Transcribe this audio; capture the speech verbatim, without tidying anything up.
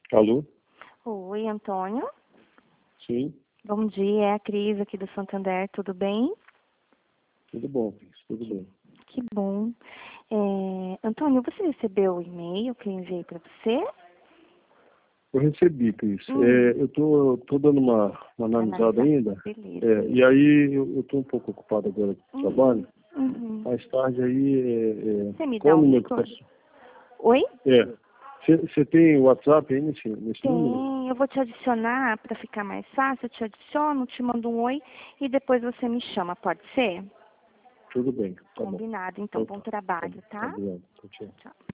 Alô? Oi, Antônio. Sim, Bom dia, é a Cris aqui do Santander, tudo bem? tudo bom, Cris, tudo bem. Que bom. É, Antônio, você recebeu o e-mail que eu enviei para você? Eu recebi, Cris. Hum, É, eu tô, tô dando uma, uma analisada analisar. ainda. Beleza. É, e aí eu, eu tô um pouco ocupado agora com o Uhum, trabalho. uhum. Mais tarde aí, é, é, Você me qual dá o um número que eu retorno? posso... Oi? É, você tem o WhatsApp aí nesse, nesse número? Tem, eu vou te adicionar para ficar mais fácil, eu te adiciono, te mando um oi e depois você me chama, pode ser? Tudo bem, tá bom. Combinado, então, Então bom tá, tá bom, trabalho, tá tá? bom. Tchau, tchau. Tchau.